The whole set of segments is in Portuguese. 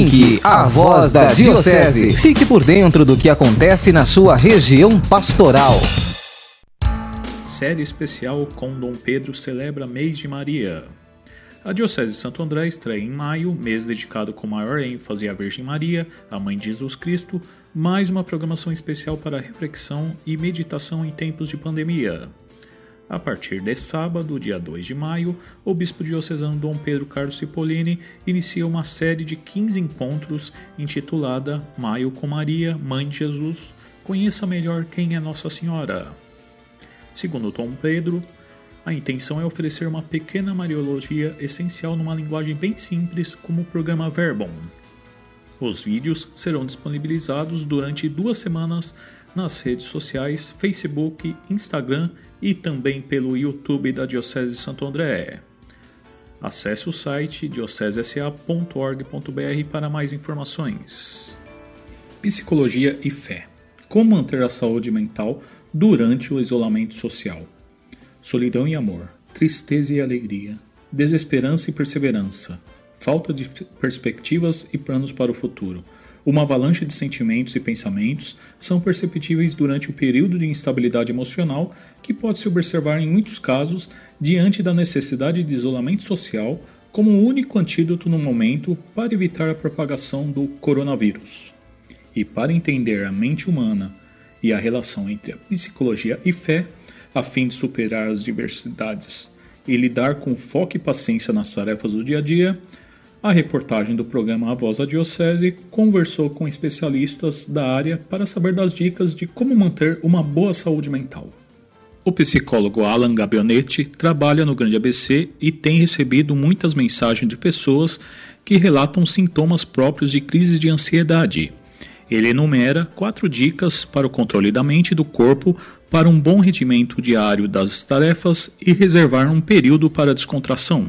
Link, a voz da Diocese. Fique por dentro do que acontece na sua região pastoral. Série especial com Dom Pedro celebra Mês de Maria. A Diocese de Santo André estreia em maio, mês dedicado com maior ênfase à Virgem Maria, a Mãe de Jesus Cristo, mais uma programação especial para reflexão e meditação em tempos de pandemia. A partir de sábado, dia 2 de maio, o Bispo Diocesano Dom Pedro Carlos Cipollini inicia uma série de 15 encontros intitulada Maio com Maria, Mãe de Jesus, conheça melhor quem é Nossa Senhora. Segundo Dom Pedro, a intenção é oferecer uma pequena mariologia essencial numa linguagem bem simples, como o programa Verbum. Os vídeos serão disponibilizados durante 2 semanas nas redes sociais Facebook, Instagram e também pelo YouTube da Diocese de Santo André. Acesse o site diocesesa.org.br para mais informações. Psicologia e fé. Como manter a saúde mental durante o isolamento social? Solidão e amor, tristeza e alegria, desesperança e perseverança, falta de perspectivas e planos para o futuro. Uma avalanche de sentimentos e pensamentos são perceptíveis durante o período de instabilidade emocional que pode se observar em muitos casos diante da necessidade de isolamento social como o único antídoto no momento para evitar a propagação do coronavírus. E para entender a mente humana e a relação entre a psicologia e fé, a fim de superar as diversidades e lidar com foco e paciência nas tarefas do dia a dia, a reportagem do programa A Voz da Diocese conversou com especialistas da área para saber das dicas de como manter uma boa saúde mental. O psicólogo Alan Gabionetti trabalha no Grande ABC e tem recebido muitas mensagens de pessoas que relatam sintomas próprios de crises de ansiedade. Ele enumera 4 dicas para o controle da mente e do corpo para um bom rendimento diário das tarefas e reservar um período para a descontração.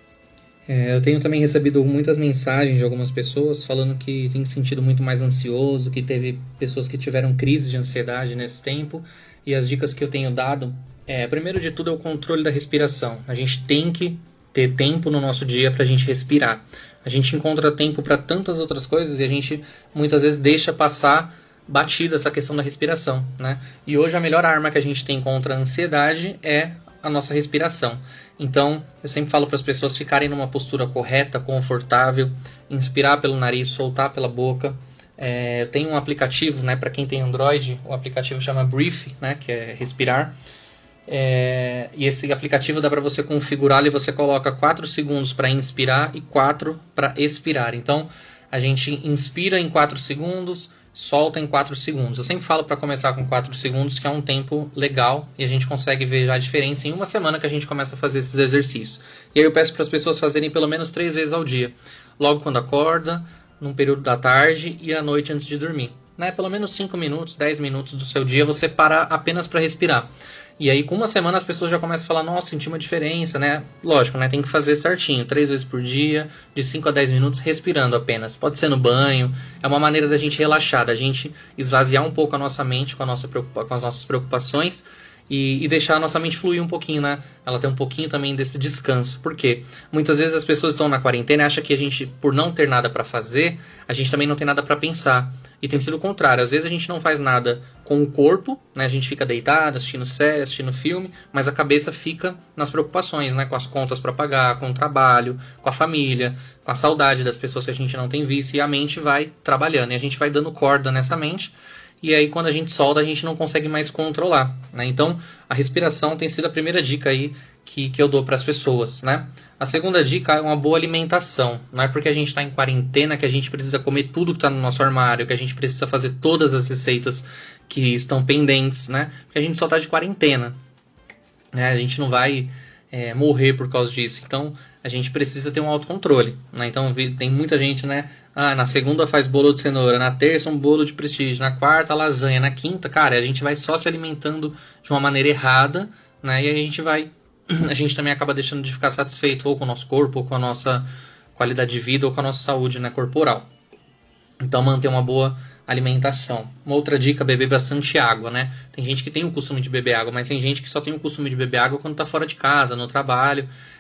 Eu tenho também recebido muitas mensagens de algumas pessoas falando que tem se sentido muito mais ansioso, que teve pessoas que tiveram crise de ansiedade nesse tempo. E as dicas que eu tenho dado, primeiro de tudo, é o controle da respiração. A gente tem que ter tempo no nosso dia para a gente respirar. A gente encontra tempo para tantas outras coisas e a gente muitas vezes deixa passar batida essa questão da respiração, né? E hoje a melhor arma que a gente tem contra a ansiedade é a nossa respiração. Então, eu sempre falo para as pessoas ficarem numa postura correta, confortável, inspirar pelo nariz, soltar pela boca. Eu tenho um aplicativo, né, para quem tem Android, o aplicativo chama Breathe, né, que é respirar. E esse aplicativo dá para você configurar e você coloca 4 segundos para inspirar e 4 para expirar. Então, a gente inspira em 4 segundos, solta em 4 segundos. Eu sempre falo para começar com 4 segundos, que é um tempo legal e a gente consegue ver já a diferença em uma semana que a gente começa a fazer esses exercícios. E aí eu peço para as pessoas fazerem pelo menos 3 vezes ao dia. Logo quando acorda, num período da tarde e à noite antes de dormir. Né? Pelo menos 5 minutos, 10 minutos do seu dia você para apenas para respirar. E aí, com uma semana, as pessoas já começam a falar, nossa, senti uma diferença, né? Lógico, né? Tem que fazer certinho, 3 vezes por dia, de 5 a 10 minutos, respirando apenas. Pode ser no banho, é uma maneira da gente relaxar, da gente esvaziar um pouco a nossa mente com as nossas preocupações e deixar a nossa mente fluir um pouquinho, né? Ela tem um pouquinho também desse descanso. Por quê? Muitas vezes as pessoas estão na quarentena e acham que a gente, por não ter nada para fazer, a gente também não tem nada para pensar. E tem sido o contrário. Às vezes a gente não faz nada com o corpo, né? A gente fica deitado, assistindo série, assistindo filme, mas a cabeça fica nas preocupações, né? Com as contas para pagar, com o trabalho, com a família, com a saudade das pessoas que a gente não tem visto. E a mente vai trabalhando. E a gente vai dando corda nessa mente. E aí quando a gente solta, a gente não consegue mais controlar, né? Então, a respiração tem sido a primeira dica aí que eu dou para as pessoas, né? A segunda dica é uma boa alimentação. Não é porque a gente está em quarentena que a gente precisa comer tudo que está no nosso armário, que a gente precisa fazer todas as receitas que estão pendentes, né? Porque a gente só está de quarentena, né? A gente não vai morrer por causa disso. Então, a gente precisa ter um autocontrole, né? Então, tem muita gente, né? Na segunda faz bolo de cenoura, na terça um bolo de prestígio, na quarta lasanha, na quinta, cara, a gente vai só se alimentando de uma maneira errada, né? E aí a gente também acaba deixando de ficar satisfeito ou com o nosso corpo, ou com a nossa qualidade de vida, ou com a nossa saúde, né, corporal. Então, manter uma boa alimentação. Uma outra dica, beber bastante água, né? Tem gente que tem o costume de beber água, mas tem gente que só tem o costume de beber água quando está fora de casa, no trabalho.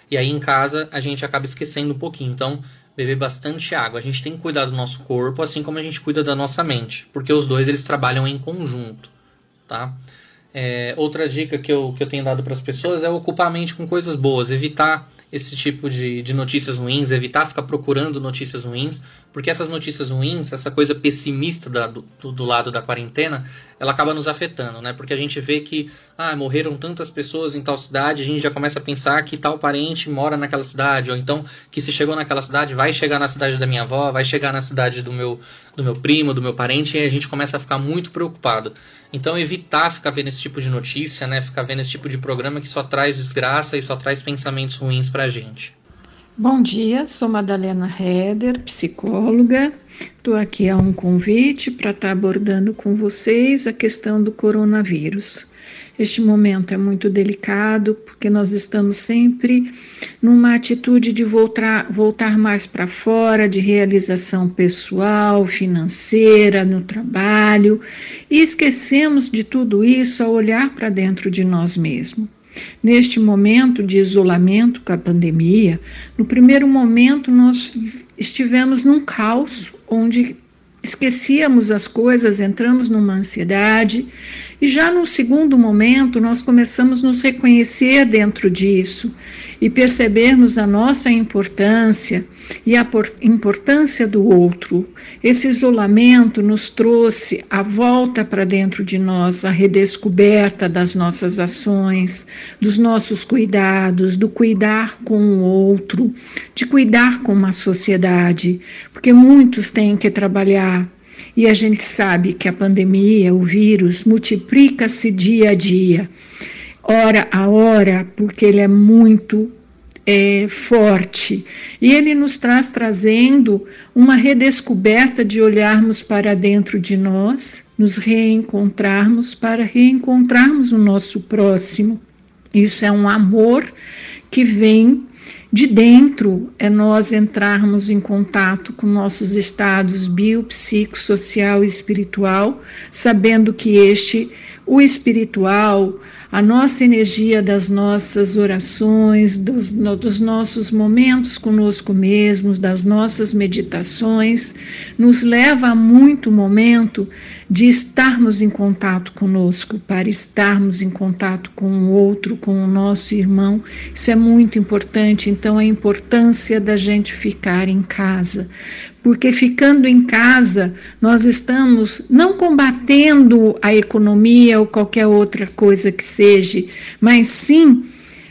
E aí em casa a gente acaba esquecendo um pouquinho. Então, beber bastante água. A gente tem que cuidar do nosso corpo, assim como a gente cuida da nossa mente, porque os dois eles trabalham em conjunto, tá? Outra dica que eu tenho dado para as pessoas é ocupar a mente com coisas boas, evitar esse tipo de notícias ruins, evitar ficar procurando notícias ruins, porque essas notícias ruins, essa coisa pessimista do lado da quarentena, ela acaba nos afetando, né? Porque a gente vê que morreram tantas pessoas em tal cidade, a gente já começa a pensar que tal parente mora naquela cidade, ou então que se chegou naquela cidade, vai chegar na cidade da minha avó, vai chegar na cidade do meu primo, do meu parente, e a gente começa a ficar muito preocupado. Então evitar ficar vendo esse tipo de notícia, né? Ficar vendo esse tipo de programa que só traz desgraça e só traz pensamentos ruins pra gente. Bom dia, sou Madalena Heder, psicóloga. Estou aqui a um convite para estar abordando com vocês a questão do coronavírus. Este momento é muito delicado porque nós estamos sempre numa atitude de voltar mais para fora, de realização pessoal, financeira, no trabalho, e esquecemos de tudo isso ao olhar para dentro de nós mesmos. Neste momento de isolamento com a pandemia, no primeiro momento nós estivemos num caos onde esquecíamos as coisas, entramos numa ansiedade, e já no segundo momento nós começamos a nos reconhecer dentro disso e percebermos a nossa importância e a importância do outro. Esse isolamento nos trouxe a volta para dentro de nós, a redescoberta das nossas ações, dos nossos cuidados, do cuidar com o outro, de cuidar com uma sociedade, porque muitos têm que trabalhar. E a gente sabe que a pandemia, o vírus, multiplica-se dia a dia, hora a hora, porque ele é muito forte. E ele nos trazendo uma redescoberta de olharmos para dentro de nós, nos reencontrarmos para reencontrarmos o nosso próximo. Isso é um amor que vem de dentro, é nós entrarmos em contato com nossos estados bio, psico, social e espiritual, sabendo que o espiritual, a nossa energia das nossas orações, dos nossos momentos conosco mesmos, das nossas meditações, nos leva a muito momento de estarmos em contato conosco, para estarmos em contato com o outro, com o nosso irmão. Isso é muito importante. Então, a importância da gente ficar em casa, porque ficando em casa, nós estamos não combatendo a economia ou qualquer outra coisa que seja, mas sim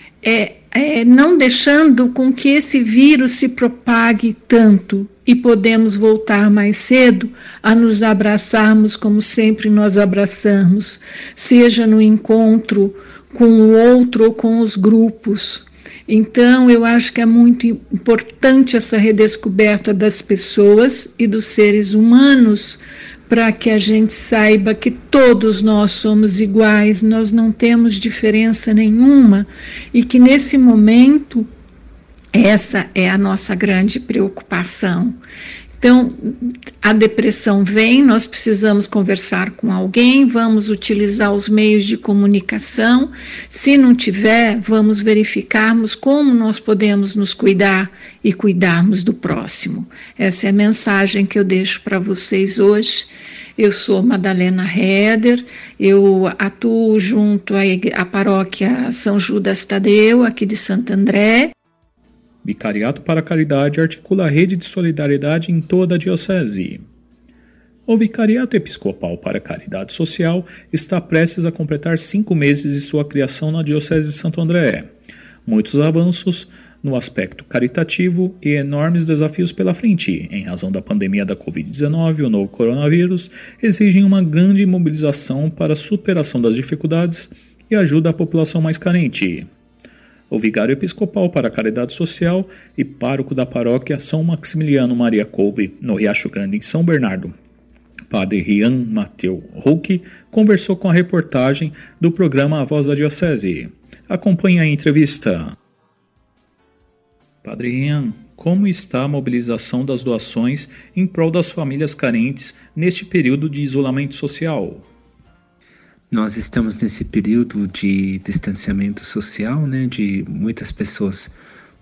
não deixando com que esse vírus se propague tanto, e podemos voltar mais cedo a nos abraçarmos como sempre nós abraçamos, seja no encontro com o outro ou com os grupos. Então, eu acho que é muito importante essa redescoberta das pessoas e dos seres humanos, para que a gente saiba que todos nós somos iguais, nós não temos diferença nenhuma, e que nesse momento essa é a nossa grande preocupação. Então, a depressão vem, nós precisamos conversar com alguém, vamos utilizar os meios de comunicação. Se não tiver, vamos verificarmos como nós podemos nos cuidar e cuidarmos do próximo. Essa é a mensagem que eu deixo para vocês hoje. Eu sou Madalena Heder, eu atuo junto à paróquia São Judas Tadeu, aqui de Santo André. Vicariato para a Caridade articula a rede de solidariedade em toda a diocese. O Vicariato Episcopal para a Caridade Social está prestes a completar 5 meses de sua criação na Diocese de Santo André. Muitos avanços no aspecto caritativo e enormes desafios pela frente. Em razão da pandemia da Covid-19 e o novo coronavírus, exigem uma grande mobilização para a superação das dificuldades e ajuda à população mais carente. O vigário episcopal para a Caridade Social e pároco da paróquia São Maximiliano Maria Kolbe, no Riacho Grande, em São Bernardo, Padre Rian Mateu Hulk, conversou com a reportagem do programa A Voz da Diocese. Acompanhe a entrevista. Padre Rian, como está a mobilização das doações em prol das famílias carentes neste período de isolamento social? Nós estamos nesse período de distanciamento social, né, de muitas pessoas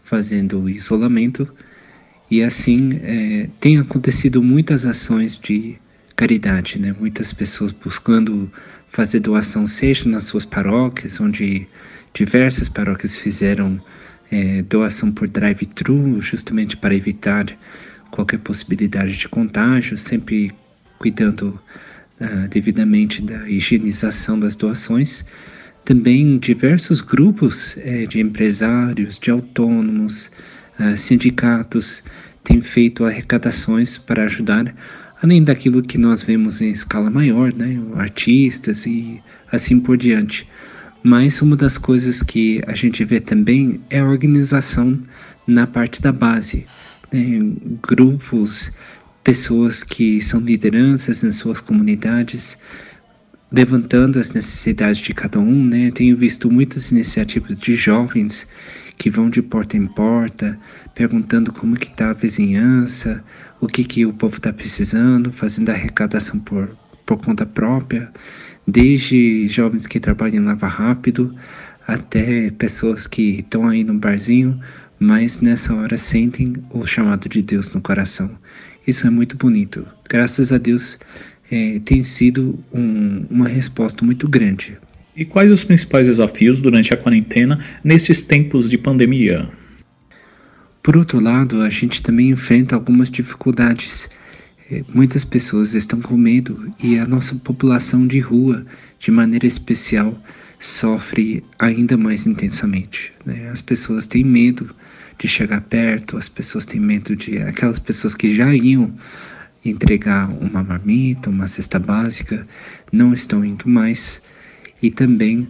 fazendo o isolamento. E assim, tem acontecido muitas ações de caridade, né? Muitas pessoas buscando fazer doação, seja nas suas paróquias, onde diversas paróquias fizeram doação por drive-thru, justamente para evitar qualquer possibilidade de contágio, sempre cuidando devidamente da higienização das doações. Também diversos grupos de empresários, de autônomos, sindicatos têm feito arrecadações para ajudar, além daquilo que nós vemos em escala maior, né, artistas e assim por diante. Mas uma das coisas que a gente vê também é a organização na parte da base, né, grupos, pessoas que são lideranças em suas comunidades, levantando as necessidades de cada um, né? Tenho visto muitas iniciativas de jovens que vão de porta em porta, perguntando como que está a vizinhança, o que o povo está precisando, fazendo arrecadação por conta própria, desde jovens que trabalham em Lava Rápido, até pessoas que estão aí no barzinho, mas nessa hora sentem o chamado de Deus no coração. Isso é muito bonito. Graças a Deus, tem sido uma resposta muito grande. E quais os principais desafios durante a quarentena nesses tempos de pandemia? Por outro lado, a gente também enfrenta algumas dificuldades. Muitas pessoas estão com medo e a nossa população de rua, de maneira especial, sofre ainda mais intensamente, né? As pessoas têm medo de chegar perto, as pessoas têm medo de... Aquelas pessoas que já iam entregar uma marmita, uma cesta básica, não estão indo mais. E também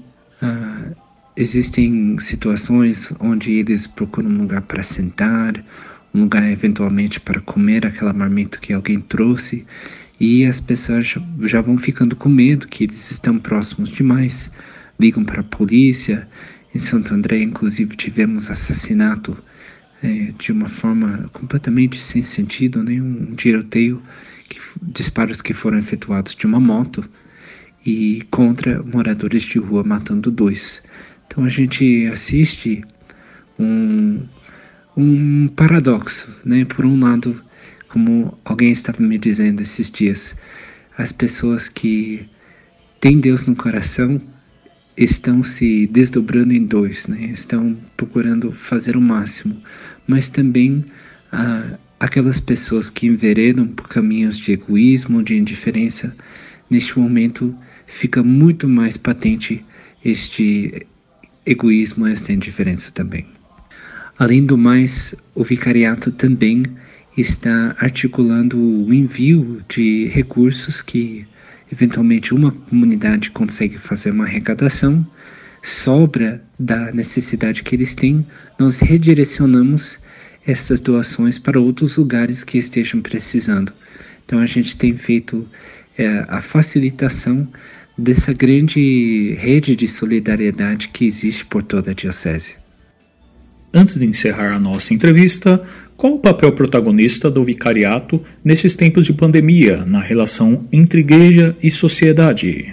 existem situações onde eles procuram um lugar para sentar, um lugar eventualmente para comer aquela marmita que alguém trouxe, e as pessoas já vão ficando com medo que eles estão próximos demais, ligam para a polícia. Em Santo André, inclusive, tivemos assassinato de uma forma completamente sem sentido, né? Um tiroteio, disparos que foram efetuados de uma moto e contra moradores de rua, matando 2. Então a gente assiste um paradoxo, né? Por um lado, como alguém estava me dizendo esses dias, as pessoas que têm Deus no coração estão se desdobrando em 2, né? Estão procurando fazer o máximo, mas também aquelas pessoas que enveredam por caminhos de egoísmo, de indiferença, neste momento fica muito mais patente este egoísmo, esta indiferença também. Além do mais, o vicariato também está articulando o envio de recursos que eventualmente uma comunidade consegue fazer uma arrecadação, sobra da necessidade que eles têm, nós redirecionamos essas doações para outros lugares que estejam precisando. Então a gente tem feito a facilitação dessa grande rede de solidariedade que existe por toda a diocese. Antes de encerrar a nossa entrevista, qual o papel protagonista do vicariato nesses tempos de pandemia na relação entre igreja e sociedade?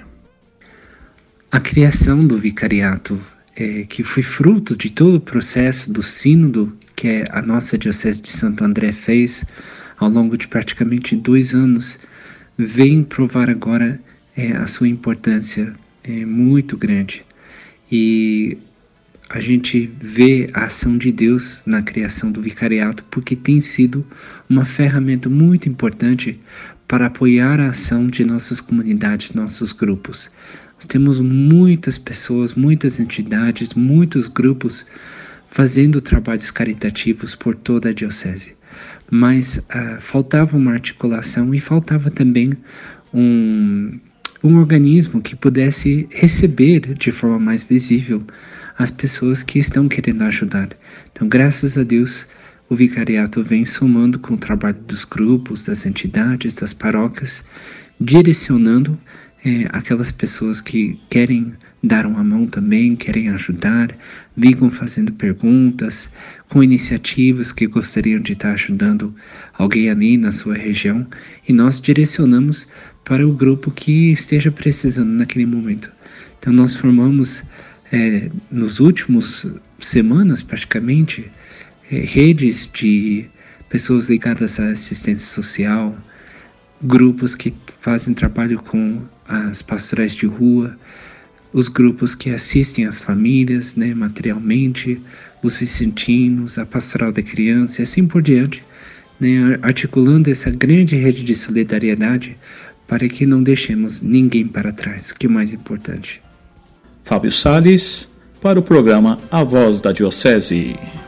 A criação do vicariato, que foi fruto de todo o processo do sínodo que a nossa diocese de Santo André fez ao longo de praticamente 2 anos, vem provar agora a sua importância muito grande. E a gente vê a ação de Deus na criação do vicariato, porque tem sido uma ferramenta muito importante para apoiar a ação de nossas comunidades, nossos grupos. Nós temos muitas pessoas, muitas entidades, muitos grupos fazendo trabalhos caritativos por toda a diocese. Mas faltava uma articulação e faltava também um organismo que pudesse receber de forma mais visível as pessoas que estão querendo ajudar. Então, graças a Deus, o vicariato vem somando com o trabalho dos grupos, das entidades, das paróquias, direcionando aquelas pessoas que querem dar uma mão também, querem ajudar, ligam fazendo perguntas, com iniciativas que gostariam de estar ajudando alguém ali na sua região, e nós direcionamos para o grupo que esteja precisando naquele momento. Então nós formamos, nos últimos semanas praticamente, redes de pessoas ligadas à assistência social, grupos que fazem trabalho com as pastorais de rua, os grupos que assistem as famílias, né, materialmente, os vicentinos, a pastoral da criança e assim por diante, né, articulando essa grande rede de solidariedade para que não deixemos ninguém para trás, que é o mais importante. Fábio Salles, para o programa A Voz da Diocese.